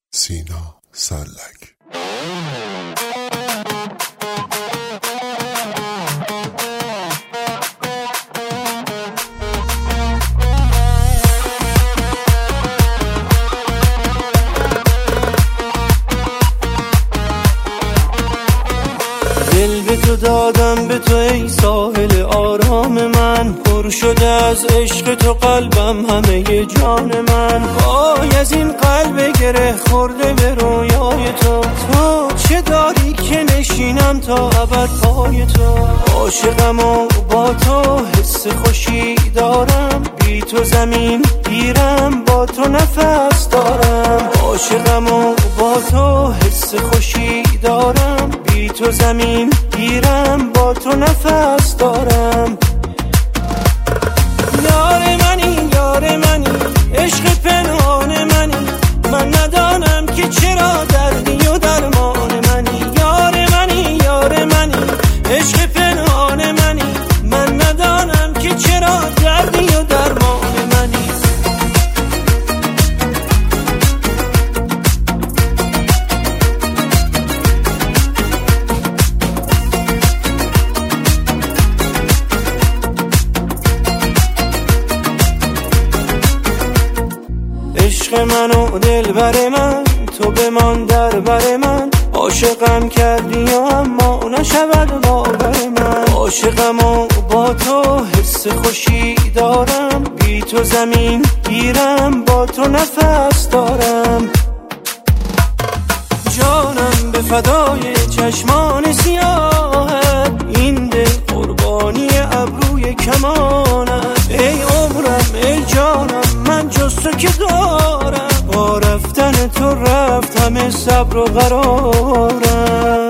سینا سلک. دل به تو دادم، به تو ای ساحل آرام من، پر شده از عشق تو قلبم، همه جان من. وای از این قلب گره خورده به رویای تو، تو چه داری که نشینم تا ابد پای تو. عاشقم و با تو حس خوشی دارم، بی تو زمین گیرم، با تو نفس دارم. عاشقم و با تو حس خوشی دارم، بی تو زمین گیرم، با تو نفس دارم. یار منی یار منی، عشق پنهان منی، من ندانم که چرا دردی و درمان منی. یار منی یار منی، عشق پنهان منی، من ندانم که چرا دردی و درمان منی. عشق من و دلبر من، تو بمان در بر من. عاشقم کردی و اما نشود باور من. عاشقم و با تو حس خوشی دارم، بی تو زمین گیرم، با تو نفس دارم. جانم به فدای چشمان سیاهت، این دل قربانی ابروی کمانت. ای عمرم ای جانم، من جز تو که دارم، با رفتن تو رفت همه صبر و قرارم.